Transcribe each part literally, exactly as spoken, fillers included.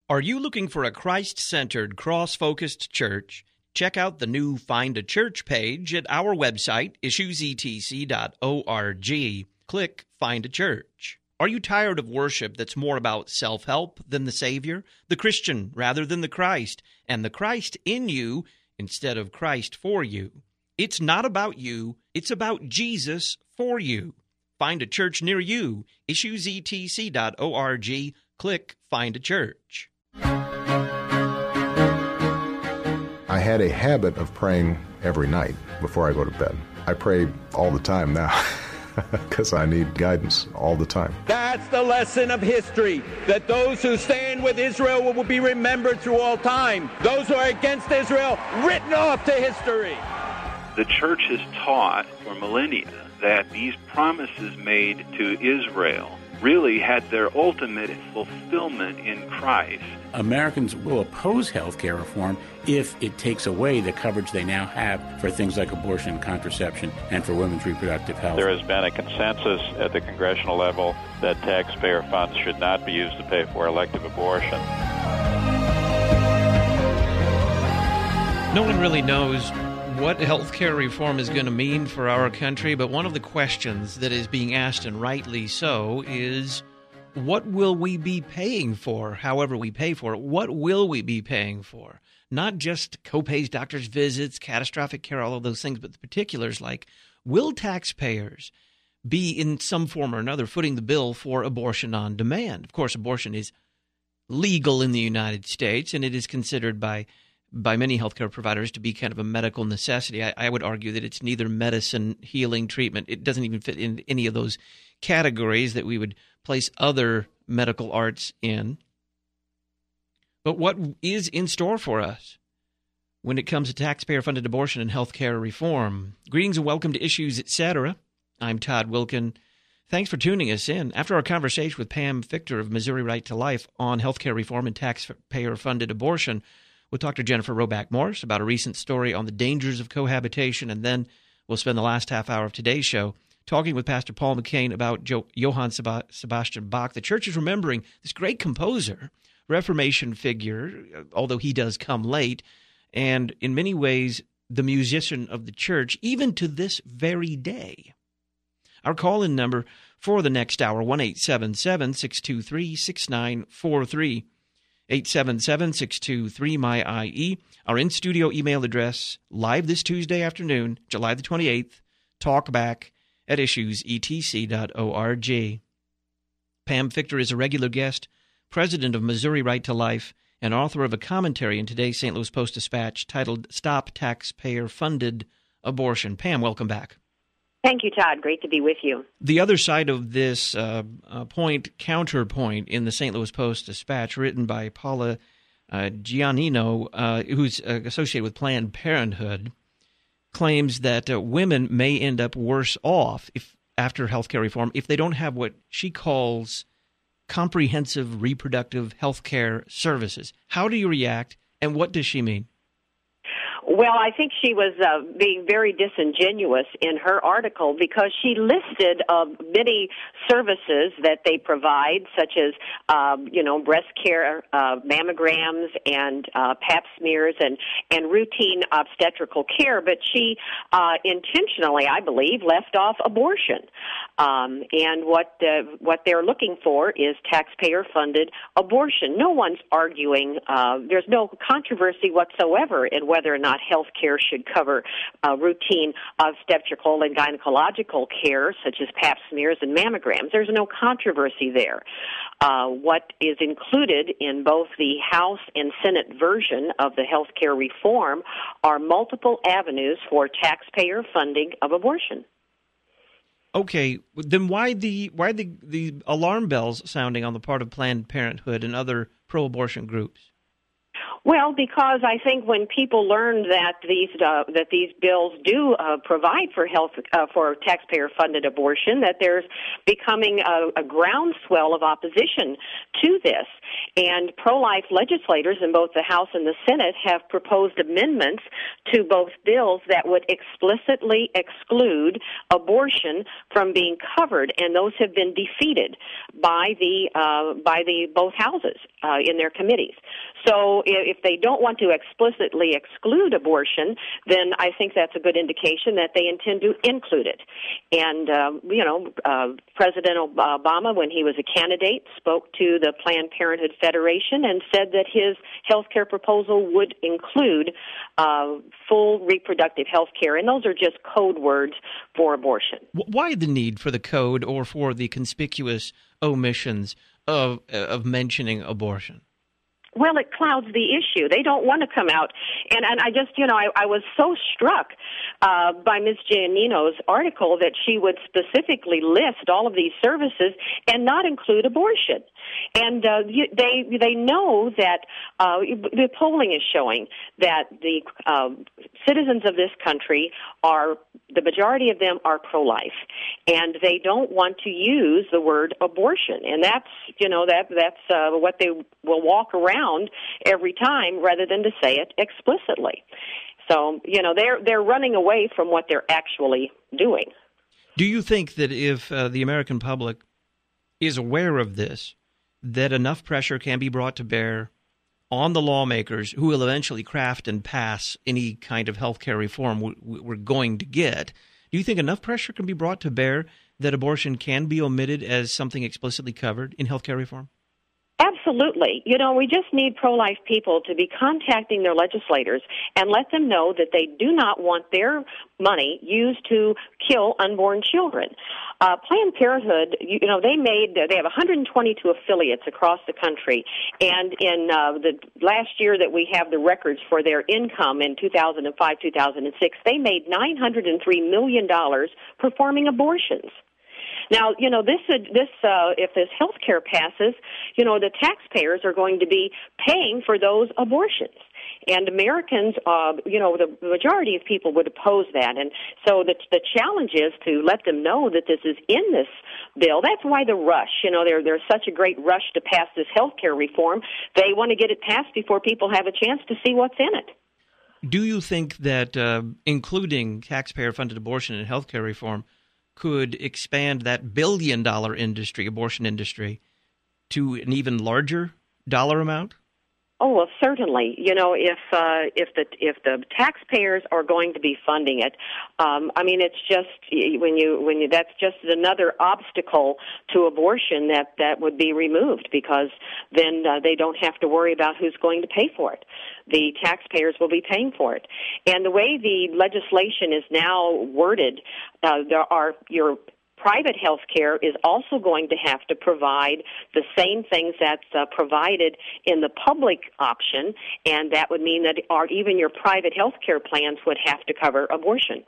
Are you looking for a Christ-centered, cross-focused church? Check out the new Find a Church page at our website, issues e t c dot org. Click Find a Church. Are you tired of worship that's more about self-help than the Savior, the Christian rather than the Christ, and the Christ in you instead of Christ for you? It's not about you. It's about Jesus for you. Find a church near you. issues e t c dot org. Click Find a Church. I had a habit of praying every night before I go to bed. I pray all the time now because I need guidance all the time. That's the lesson of history, that those who stand with Israel will be remembered through all time. Those who are against Israel, written off to history. The church has taught for millennia that these promises made to Israel really had their ultimate fulfillment in Christ. Americans will oppose health care reform if it takes away the coverage they now have for things like abortion and contraception and for women's reproductive health. There has been a consensus at the congressional level that taxpayer funds should not be used to pay for elective abortion. No one really knows what health care reform is going to mean for our country, but one of the questions that is being asked, and rightly so, is what will we be paying for, however we pay for it? What will we be paying for? Not just copays, doctor's visits, catastrophic care, all of those things, but the particulars like, will taxpayers be in some form or another footing the bill for abortion on demand? Of course, abortion is legal in the United States, and it is considered by by many healthcare providers to be kind of a medical necessity. I, I would argue that it's neither medicine, healing, treatment. It doesn't even fit in any of those categories that we would place other medical arts in. But what is in store for us when it comes to taxpayer-funded abortion and healthcare reform? Greetings and welcome to Issues, et cetera. I'm Todd Wilken. Thanks for tuning us in. After our conversation with Pam Fichter of Missouri Right to Life on healthcare reform and taxpayer-funded abortion, we'll talk to Jennifer Roback Morse about a recent story on the dangers of cohabitation, and then we'll spend the last half hour of today's show talking with Pastor Paul McCain about jo- Johann Seb- Sebastian Bach. The church is remembering this great composer, Reformation figure, although he does come late, and in many ways the musician of the church, even to this very day. Our call-in number for the next hour, one eight seven seven, six two three, six nine four three. eight seven seven, six two three, M Y I E. Our in-studio email address, live this Tuesday afternoon, July the twenty-eighth, talkback at issues e t c dot org. Pam Fichter is a regular guest, president of Missouri Right to Life, and author of a commentary in today's Saint Louis Post-Dispatch titled Stop Taxpayer-Funded Abortion. Pam, welcome back. Thank you, Todd. Great to be with you. The other side of this uh, uh, point, counterpoint in the Saint Louis Post-Dispatch, written by Paula uh, Giannino, uh, who's uh, associated with Planned Parenthood, claims that uh, women may end up worse off if after health care reform if they don't have what she calls comprehensive reproductive health care services. How do you react, and what does she mean? Well, I think she was uh, being very disingenuous in her article because she listed uh, many services that they provide, such as, um, you know, breast care, uh, mammograms, and uh, pap smears, and, and routine obstetrical care. But she uh, intentionally, I believe, left off abortion. Um, and what uh, what they're looking for is taxpayer-funded abortion. No one's arguing. Uh, there's no controversy whatsoever in whether or not health care should cover uh, routine obstetrical and gynecological care, such as pap smears and mammograms. There's no controversy there. Uh, what is included in both the House and Senate version of the health care reform are multiple avenues for taxpayer funding of abortion. Okay, then why the why the, the alarm bells sounding on the part of Planned Parenthood and other pro-abortion groups? Well, because I think when people learn that these uh, that these bills do uh, provide for health uh, for taxpayer-funded abortion, that there's becoming a, a groundswell of opposition to this, and pro-life legislators in both the House and the Senate have proposed amendments to both bills that would explicitly exclude abortion from being covered, and those have been defeated by the uh, by the both houses uh, in their committees. So if they don't want to explicitly exclude abortion, then I think that's a good indication that they intend to include it. And, uh, you know, uh, President Obama, when he was a candidate, spoke to the Planned Parenthood Federation and said that his health care proposal would include uh, full reproductive health care, and those are just code words for abortion. Why the need for the code or for the conspicuous omissions of of mentioning abortion? Well, it clouds the issue. They don't want to come out. And, and I just, you know, I, I was so struck uh, by Miz Giannino's article that she would specifically list all of these services and not include abortion. And uh, you, they they know that uh, the polling is showing that the uh, citizens of this country are, the majority of them are pro-life, and they don't want to use the word abortion. And that's, you know, that that's uh, what they will walk around every time rather than to say it explicitly. So, you know, they're they're running away from what they're actually doing. Do you think that if uh, the American public is aware of this, that enough pressure can be brought to bear on the lawmakers who will eventually craft and pass any kind of health care reform we're going to get? Do you think enough pressure can be brought to bear that abortion can be omitted as something explicitly covered in health care reform? Absolutely. You know, we just need pro-life people to be contacting their legislators and let them know that they do not want their money used to kill unborn children. Uh, Planned Parenthood, you, you know, they made, they have one hundred twenty-two affiliates across the country, and in uh, the last year that we have the records for their income in two thousand five, two thousand six, they made nine hundred three million dollars performing abortions. Now, you know, this, this, uh, if this health care passes, you know, the taxpayers are going to be paying for those abortions. And Americans, uh, you know, the majority of people would oppose that. And so the, the challenge is to let them know that this is in this bill. That's why the rush, you know, there, there's such a great rush to pass this health care reform. They want to get it passed before people have a chance to see what's in it. Do you think that uh, including taxpayer-funded abortion in health care reform could expand that billion-dollar industry, abortion industry, to an even larger dollar amount? Oh, well, certainly. You know, if uh, if the if the taxpayers are going to be funding it, um, I mean, it's just when you when you that's just another obstacle to abortion that that would be removed, because then uh, they don't have to worry about who's going to pay for it. The taxpayers will be paying for it, and the way the legislation is now worded, uh, there are your private health care is also going to have to provide the same things that's uh, provided in the public option, and that would mean that our, even your private health care plans would have to cover abortion.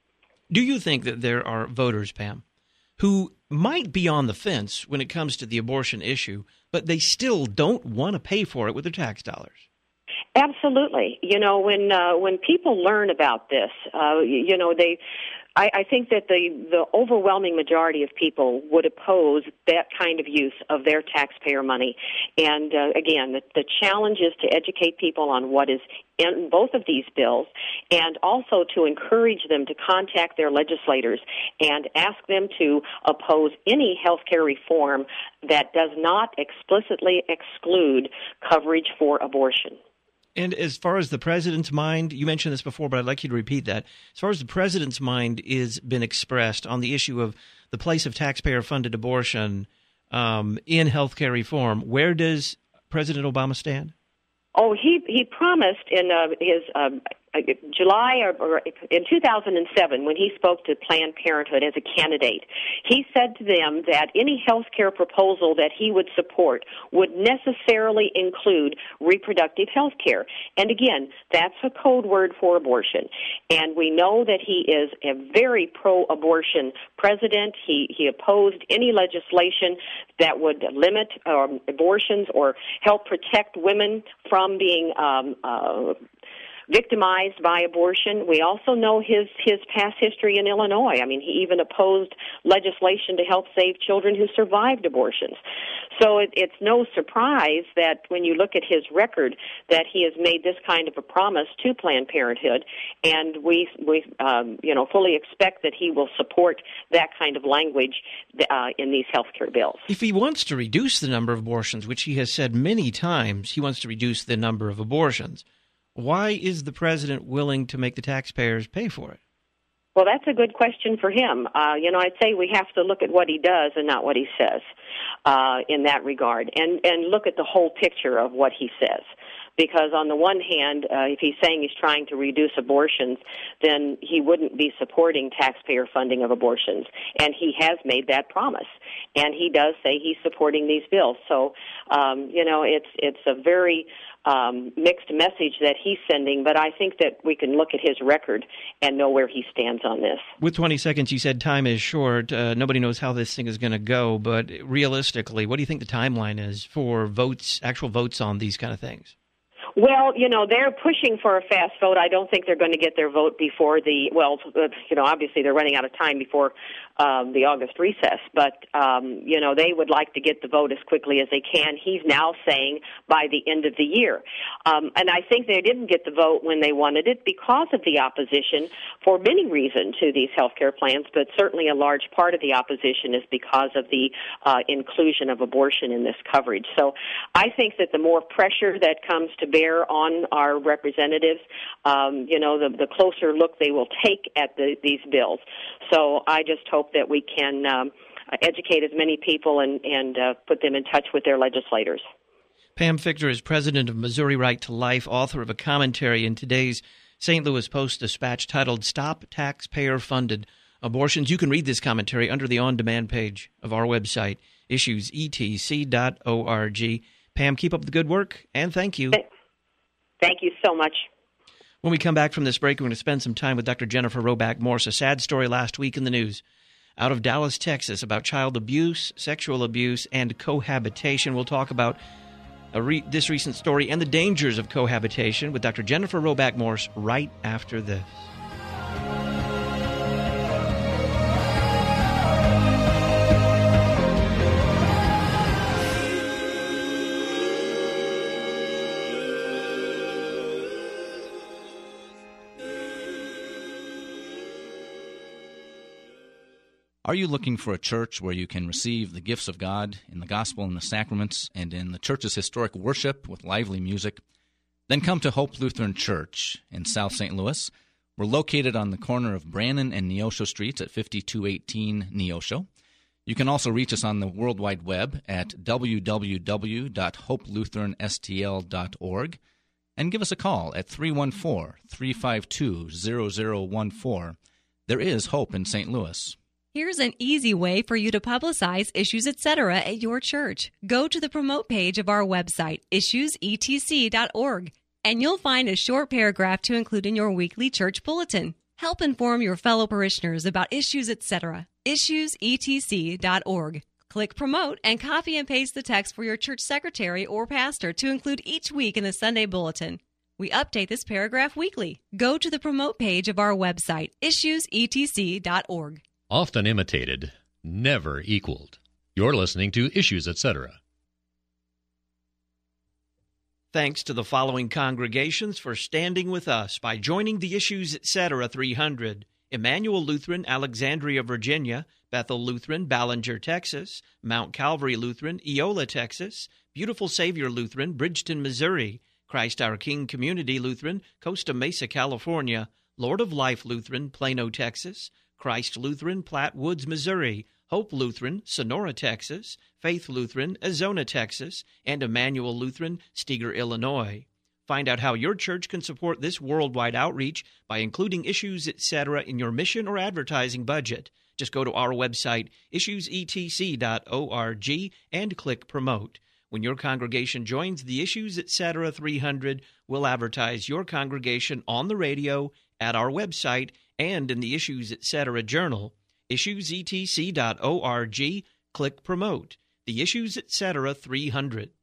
Do you think that there are voters, Pam, who might be on the fence when it comes to the abortion issue, but they still don't want to pay for it with their tax dollars? Absolutely. You know, when uh, when people learn about this, uh, you know, they, I, I think that the, the overwhelming majority of people would oppose that kind of use of their taxpayer money. And uh, again, the, the challenge is to educate people on what is in both of these bills, and also to encourage them to contact their legislators and ask them to oppose any health care reform that does not explicitly exclude coverage for abortion. And as far as the president's mind, you mentioned this before, but I'd like you to repeat that. As far as the president's mind is been expressed on the issue of the place of taxpayer-funded abortion um, in health care reform, where does President Obama stand? Oh, he he promised in uh, his uh, July or, or in two thousand seven, when he spoke to Planned Parenthood as a candidate, he said to them that any health care proposal that he would support would necessarily include reproductive health care. And again, that's a code word for abortion. And we know that he is a very pro-abortion president. He, he opposed any legislation that would limit um, abortions or help protect women from being um, uh, victimized by abortion. We also know his, his past history in Illinois. I mean, he even opposed legislation to help save children who survived abortions. So it, it's no surprise that when you look at his record that he has made this kind of a promise to Planned Parenthood, and we, we um, you know, fully expect that he will support that kind of language uh, in these health care bills. If he wants to reduce the number of abortions, which he has said many times he wants to reduce the number of abortions, why is the president willing to make the taxpayers pay for it? Well, that's a good question for him. Uh, you know, I'd say we have to look at what he does and not what he says uh, in that regard, and, and look at the whole picture of what he says. Because on the one hand, uh, if he's saying he's trying to reduce abortions, then he wouldn't be supporting taxpayer funding of abortions. And he has made that promise. And he does say he's supporting these bills. So, um, you know, it's it's a very um, mixed message that he's sending, but I think that we can look at his record and know where he stands on this. With twenty seconds, you said time is short. Uh, nobody knows how this thing is going to go, but realistically, what do you think the timeline is for votes, actual votes on these kind of things? Well, you know, they're pushing for a fast vote. I don't think they're going to get their vote before the, well, you know, obviously they're running out of time before um, the August recess. But, um, you know, they would like to get the vote as quickly as they can. He's now saying by the end of the year. Um, and I think they didn't get the vote when they wanted it because of the opposition for many reasons to these health care plans, but certainly a large part of the opposition is because of the uh, inclusion of abortion in this coverage. So I think that the more pressure that comes to bear on our representatives, um, you know, the, the closer look they will take at the, these bills. So I just hope that we can um, educate as many people and, and uh, put them in touch with their legislators. Pam Fichter is president of Missouri Right to Life, author of a commentary in today's Saint Louis Post-Dispatch titled Stop Taxpayer-Funded Abortions. You can read this commentary under the on-demand page of our website, issues e t c dot org. Pam, keep up the good work, and thank you. Thank you so much. When we come back from this break, we're going to spend some time with Doctor Jennifer Roback Morse. A sad story last week in the news out of Dallas, Texas, about child abuse, sexual abuse, and cohabitation. We'll talk about a re- this recent story and the dangers of cohabitation with Doctor Jennifer Roback Morse right after this. Are you looking for a church where you can receive the gifts of God in the gospel and the sacraments and in the church's historic worship with lively music? Then come to Hope Lutheran Church in South Saint Louis. We're located on the corner of Brannan and Neosho Streets at fifty-two eighteen Neosho. You can also reach us on the World Wide Web at w w w dot hope lutheran s t l dot org and give us a call at three one four, three five two, zero zero one four. There is hope in Saint Louis. Here's an easy way for you to publicize Issues Etc. at your church. Go to the promote page of our website, issues e t c dot org, and you'll find a short paragraph to include in your weekly church bulletin. Help inform your fellow parishioners about Issues Etc. issues e t c dot org. Click Promote and copy and paste the text for your church secretary or pastor to include each week in the Sunday bulletin. We update this paragraph weekly. Go to the promote page of our website, issues e t c dot org. Often imitated, never equaled. You're listening to Issues Etc. Thanks to the following congregations for standing with us by joining the Issues Etc. three hundred. Emmanuel Lutheran, Alexandria, Virginia; Bethel Lutheran, Ballinger, Texas; Mount Calvary Lutheran, Eola, Texas; Beautiful Savior Lutheran, Bridgeton, Missouri; Christ Our King Community Lutheran, Costa Mesa, California; Lord of Life Lutheran, Plano, Texas; Christ Lutheran, Platte Woods, Missouri; Hope Lutheran, Sonora, Texas; Faith Lutheran, Azona, Texas; and Emmanuel Lutheran, Steger, Illinois. Find out how your church can support this worldwide outreach by including Issues Etc. in your mission or advertising budget. Just go to our website, issues e t c dot org, and click Promote. When your congregation joins the Issues Etc. three hundred, we'll advertise your congregation on the radio, at our website, and in the Issues Etc. Journal. issues e t c dot org, click Promote. The Issues Etc. three hundred.